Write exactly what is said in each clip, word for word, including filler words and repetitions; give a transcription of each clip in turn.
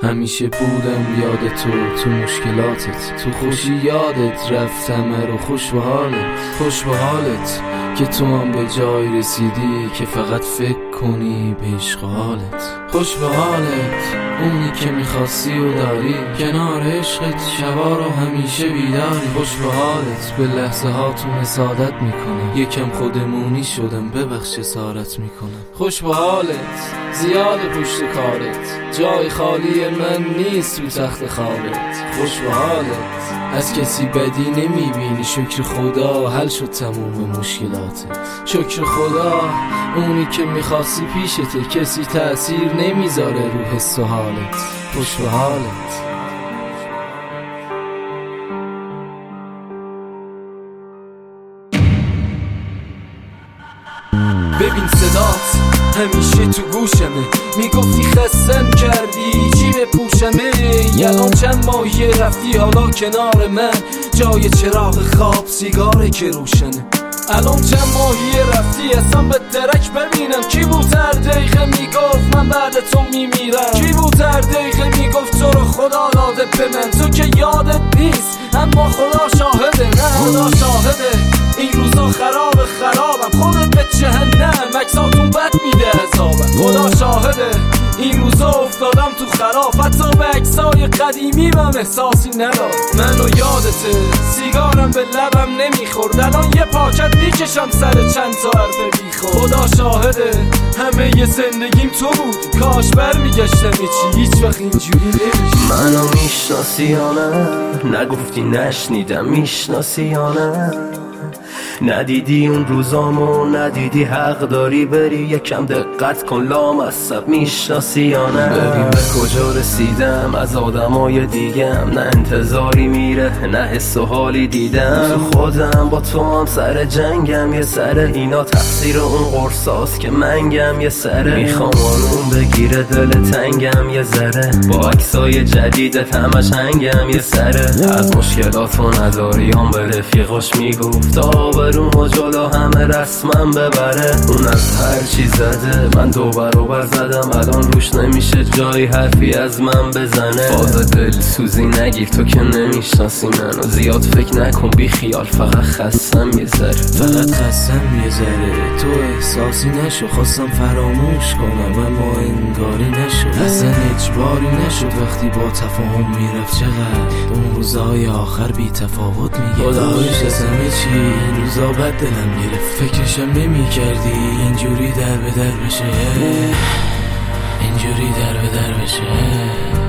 همیشه بودم یاد تو، تو مشکلاتت، تو خوشی یادت رفتم رو خوش به حالت، خوش به حالت که تو هم به جای رسیدی که فقط فکر کنی به عشق حالت. خوش به حالت اونی که میخواستی و داری، کنار عشقت شبا رو همیشه بیداری. خوش به حالت به لحظه هاتون حسادت میکنم، یکم خودمونی شدم ببخش اسارت میکنم. خوش به حالت زیاد پشت کارت، جای خالی من نیست تو تخت خوابت. خوش به حالت از کسی بدی نمیبینی، شکر خدا حل شد تموم مشکلاتت. شکر خدا اونی که میخواستی پیشته، کسی تأثیر نمیذاره رو حس و حالت. خوش به حالت. ببین صدات همیشه تو گوشمه، میگفتی خستم کردی چی بپوشمه. الان چند ماهی رفتی حالا کنار من، جای چراغ خواب سیگاره که روشنه. الان چند ماهی رفتی اصلا به درک ببینم، کی بود هر دقیقه میگفت من بعد تو میمیرم، کی بود هر دقیقه میگفت تو رو خدا داده به من. تو که یادت نیست اما خدا شاهده، نه خدا شاهده این روزا خراب خرابم، خودت به جهنم مکساتون بد میده عذابم. خدا شاهده این روزا افتادم تو خراب، حتی به عکسای قدیمی من احساسی ندارم. منو یادته سیگارم به لبم نمیخورد، الان یه پاکت میکشم سر چند تا حرف بیخور. خدا شاهده همه ی زندگیم تو بود، کاش برمیگشتم چی هیچ وقت اینجوری نمیشه. منو میشناسی یا نه؟ نگفتی نشنیدم، میشناسی یا نه؟ ندیدی اون روزامو، ندیدی حق داری بری یکم دقت کن لامصب. میشناسی یا نه؟ ببین به کجا رسیدم از آدمای دیگم، نه انتظاری میره نه حس و حالی دیدم. تو خودم با تو هم سر جنگم، یه سره اینا تقصیر اون قرصاست که منگم، یه سره میخوام آروم بگیره دل تنگم یه ذره، با عکسای جدیدت همش هنگم یه سره. از مشکلاتو نداری هم به رفیقاش میگفت آبرومو جلو همه رسمم ببره. اون از هر چی زده من دو برابر زدم، الان روش نمیشه جایی حرفی از من بزنه. فاز دل سوزی نگیر تو که نمیشناسی منو، زیاد فکر نکن بی خیال فقط خستم یه ذره، فقط خستم یه ذره. تو احساسی نشو خواستم فراموش کنم اما انگاری نشد، اصلا اجباری نشد. وقتی با تفاهم میرفت چقدر اون روزهای آخر بی تفاوت میگه. خدایش از همه چی این روزا بد دلم گرفت، فکرشم نمی کردی اینجوری در به در بشه، اینجوری در به در بشه.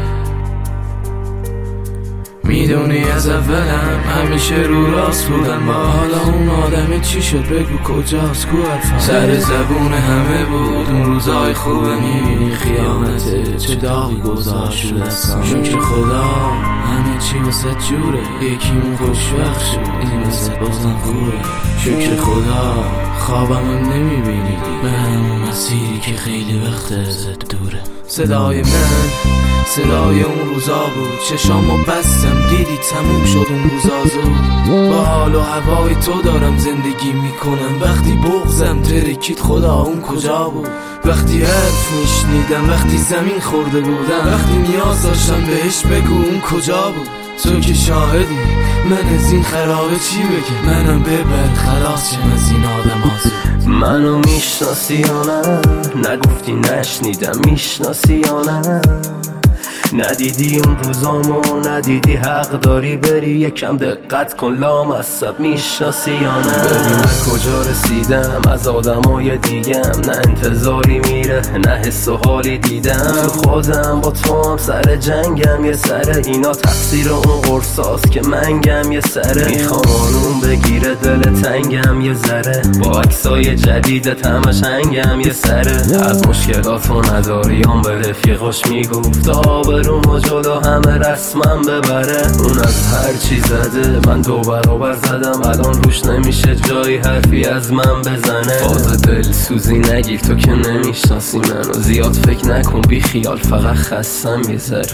میدونی از اولم همیشه رو راست بودم، با حالا اون آدم چی شد بگو کجاست، کو حرفم سر زبون همه بود اون روزای خوبه. میبینی خیانته چه داغی گذاشت رو دستم، شکر خدا همه چی واسه جوره، یکیمون خوشوقت شد این واسه بازم خوبه. شکر خدا خوابم هم نمیبینی به همون مسیری که خیلی وقت ازت دوره. صدای من صدای اون روزا بود، چشامو بستم دیدی تموم شد اون روزا زود. با حال و هوای تو دارم زندگی میکنم، وقتی بغضم ترکید خدا اون کجا بود. وقتی حرف میشنیدم وقتی زمین خورده بودم، وقتی نیاز داشتم بهش بگو اون کجا بود. تو که شاهدی من از این خرابه چی بگم، منم ببر خلاص شم از این آدم آزود. منو میشناسی یا نه؟ نگفتی نشنیدم، میشناسی یا نه؟ ندیدی اون روزامو، ندیدی حق داری بری یکم دقت کن لامصب. میشناسی یا نه؟ ببین به کجا رسیدم از آدمای دیگم، نه انتظاری میره نه حس و حالی دیدم. تو خودم با تو هم سر جنگم یه سره، اینا تقصیر اون قرصاست که منگم یه سره. میخوام آروم بگیره دل تنگم یه ذره، با عکسای جدیدت همش هنگم یه سره. از مشکلاتو نداری هم به رفیقاش میگفت آبرومو جلو همه رسمم ببره. اون از هر چی زده من دو برابر زدم، الان روش نمیشه جایی حرفی از من بزنه. فاز دل سوزی نگیر تو که نمیشناسی منو، زیاد فکر نکن بی خیال فقط خستم یه ذره.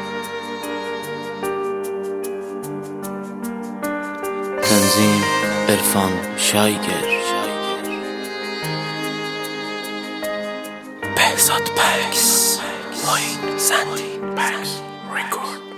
تنظیم عرفان شایگر، بهزاد پکس، معین زندی پکس ریکورد.